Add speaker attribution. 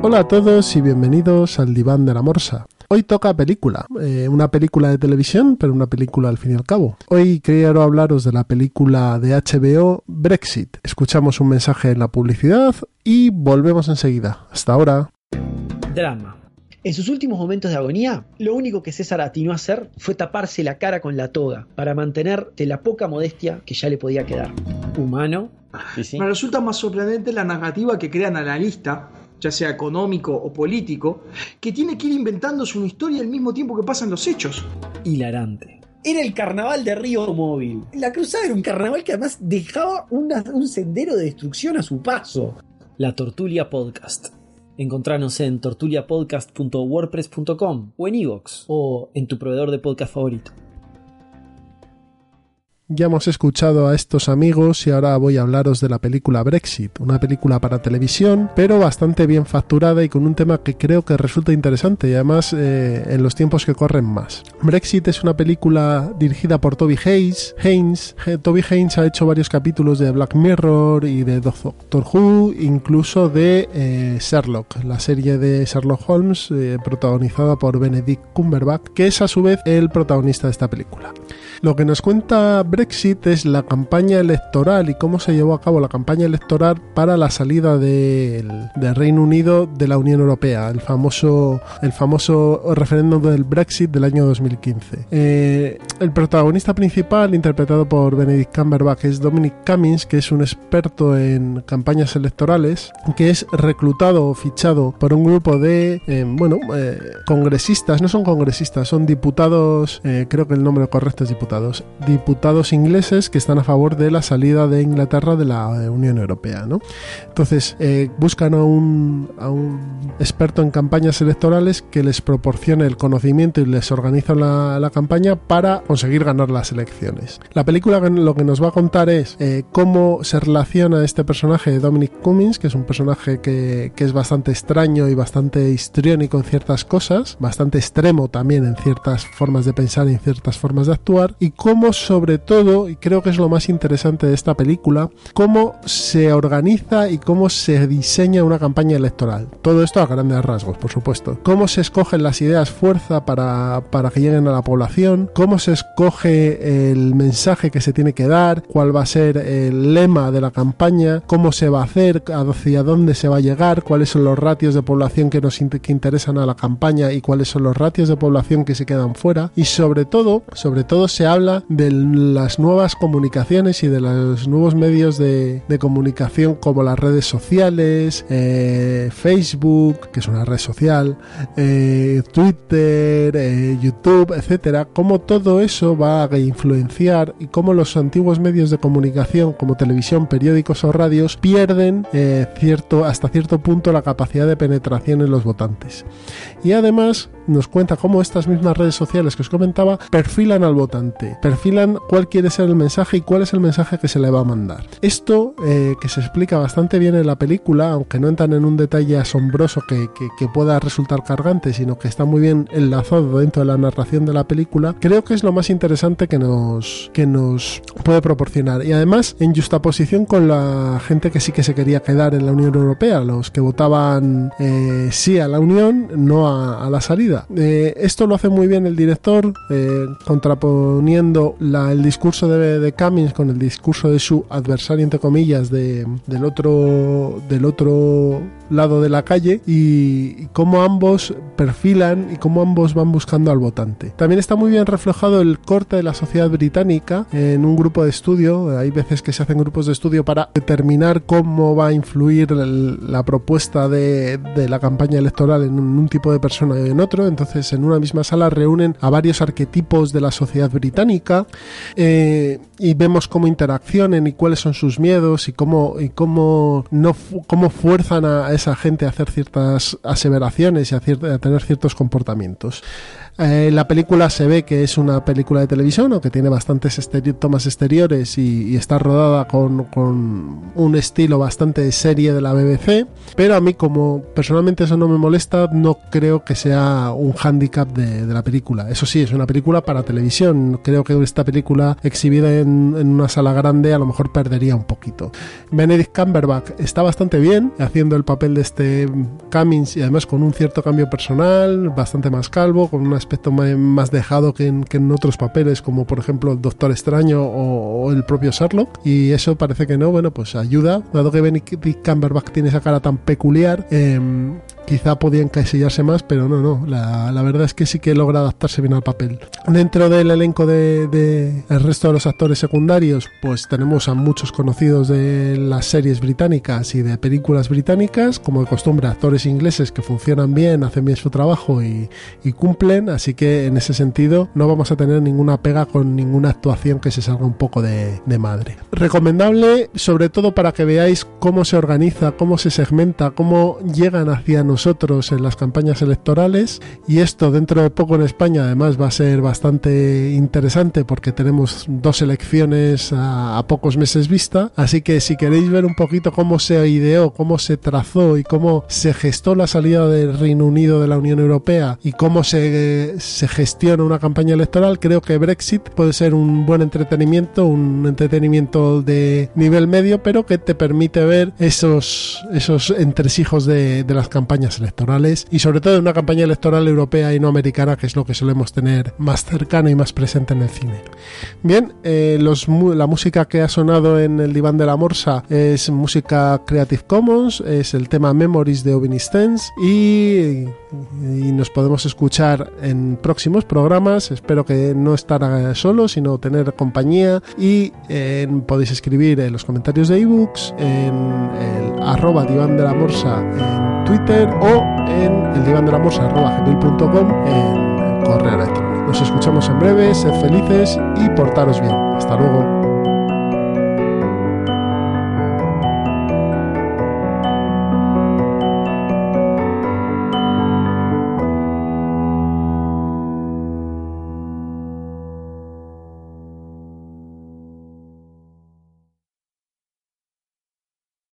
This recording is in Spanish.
Speaker 1: Hola a todos y bienvenidos al Diván de la Morsa. Hoy toca película, una película de televisión, pero una película al fin y al cabo. Hoy quiero hablaros de la película de HBO Brexit. Escuchamos un mensaje en la publicidad y volvemos enseguida. Hasta ahora.
Speaker 2: Drama. En sus últimos momentos de agonía, lo único que César atinó a hacer fue taparse la cara con la toga para mantener de la poca modestia que ya le podía quedar. Humano.
Speaker 3: Sí. Me resulta más sorprendente la narrativa que crea el analista, ya sea económico o político, que tiene que ir inventándose una historia al mismo tiempo que pasan los hechos.
Speaker 2: Hilarante. Era el carnaval de Río Móvil. La cruzada era un carnaval que además dejaba un sendero de destrucción a su paso. La Tortulia Podcast. Encontranos en tortuliapodcast.wordpress.com o en iVoox o en tu proveedor de podcast favorito.
Speaker 1: Ya hemos escuchado a estos amigos y ahora voy a hablaros de la película Brexit, una película para televisión, pero bastante bien facturada y con un tema que creo que resulta interesante y además en los tiempos que corren más. Brexit es una película dirigida por Toby Haynes. Toby Haynes ha hecho varios capítulos de Black Mirror y de Doctor Who, incluso de Sherlock, la serie de Sherlock Holmes protagonizada por Benedict Cumberbatch, que es a su vez el protagonista de esta película. Lo que nos cuenta Brexit es la campaña electoral y cómo se llevó a cabo la campaña electoral para la salida del Reino Unido de la Unión Europea, el famoso referéndum del Brexit del año 2015. El protagonista principal, interpretado por Benedict Cumberbatch, es Dominic Cummings, que es un experto en campañas electorales, que es reclutado o fichado por un grupo de congresistas, no son congresistas, son diputados, creo que el nombre correcto es diputados ingleses que están a favor de la salida de Inglaterra de la Unión Europea, ¿no? Entonces buscan a un experto en campañas electorales que les proporcione el conocimiento y les organiza la campaña para conseguir ganar las elecciones. La película lo que nos va a contar es cómo se relaciona este personaje de Dominic Cummings, que es un personaje que es bastante extraño y bastante histriónico en ciertas cosas, bastante extremo también en ciertas formas de pensar y en ciertas formas de actuar, y cómo sobre todo, y creo que es lo más interesante de esta película, cómo se organiza y cómo se diseña una campaña electoral. Todo esto a grandes rasgos, por supuesto. Cómo se escogen las ideas fuerza para que lleguen a la población, cómo se escoge el mensaje que se tiene que dar, cuál va a ser el lema de la campaña, cómo se va a hacer, hacia dónde se va a llegar, cuáles son los ratios de población que interesan a la campaña y cuáles son los ratios de población que se quedan fuera, y sobre todo se habla de las nuevas comunicaciones y de los nuevos medios de comunicación como las redes sociales, Facebook, que es una red social, Twitter, YouTube, etcétera, cómo todo eso va a influenciar y cómo los antiguos medios de comunicación como televisión, periódicos o radios pierden hasta cierto punto la capacidad de penetración en los votantes. Y además nos cuenta cómo estas mismas redes sociales que os comentaba perfilan al votante, perfilan cuál quiere ser el mensaje y cuál es el mensaje que se le va a mandar. Esto que se explica bastante bien en la película, aunque no entran en un detalle asombroso que pueda resultar cargante, sino que está muy bien enlazado dentro de la narración de la película, creo que es lo más interesante que nos puede proporcionar. Y además en justaposición con la gente que sí que se quería quedar en la Unión Europea, los que votaban sí a la Unión, no a la salida. Esto lo hace muy bien el director, contraponiendo el discurso de Cummings con el discurso de su adversario, entre comillas, del otro lado de la calle, y cómo ambos perfilan y cómo ambos van buscando al votante. También está muy bien reflejado el corte de la sociedad británica en un grupo de estudio. Hay veces que se hacen grupos de estudio para determinar cómo va a influir la propuesta de la campaña electoral en un tipo de persona y en otro. Entonces, en una misma sala reúnen a varios arquetipos de la sociedad británica y vemos cómo interaccionan y cuáles son sus miedos y cómo fuerzan a esa gente a hacer ciertas aseveraciones y a tener ciertos comportamientos. La película se ve que es una película de televisión, o que tiene bastantes tomas exteriores y está rodada con un estilo bastante de serie de la BBC, pero a mí, como personalmente eso no me molesta, no creo que sea un hándicap de la película. Eso sí, es una película para televisión. Creo que esta película exhibida en una sala grande a lo mejor perdería un poquito. Benedict Cumberbatch está bastante bien haciendo el papel de este Cummings, y además con un cierto cambio personal, bastante más calvo, con un aspecto más dejado que en otros papeles, como por ejemplo el Doctor Extraño o el propio Sherlock, y eso parece que no, bueno, pues ayuda, dado que Benedict Cumberbatch tiene esa cara tan peculiar. Quizá podía encasillarse más, pero no, la verdad es que sí que logra adaptarse bien al papel. Dentro del elenco de el resto de los actores secundarios, pues tenemos a muchos conocidos de las series británicas y de películas británicas, como de costumbre, actores ingleses que funcionan bien, hacen bien su trabajo y cumplen, así que en ese sentido no vamos a tener ninguna pega con ninguna actuación que se salga un poco de madre. Recomendable, sobre todo para que veáis cómo se organiza, cómo se segmenta, cómo llegan hacia nosotros en las campañas electorales, y esto dentro de poco en España además va a ser bastante interesante porque tenemos 2 elecciones a pocos meses vista, así que si queréis ver un poquito cómo se ideó, cómo se trazó y cómo se gestó la salida del Reino Unido de la Unión Europea y cómo se gestiona una campaña electoral, creo que Brexit puede ser un buen entretenimiento, un entretenimiento de nivel medio, pero que te permite ver esos entresijos de las campañas electorales, y sobre todo en una campaña electoral europea y no americana, que es lo que solemos tener más cercano y más presente en el cine. Bien, la música que ha sonado en el diván de la Morsa es música Creative Commons, es el tema Memories de Ovinistens, y nos podemos escuchar en próximos programas. Espero que no estar solo, sino tener compañía, y podéis escribir en los comentarios de ebooks, en el @diván de la Morsa en Twitter, o en el divandelaMorsa@gmail.com en correo electrónico. Nos escuchamos en breve, sed felices y portaros bien. Hasta luego.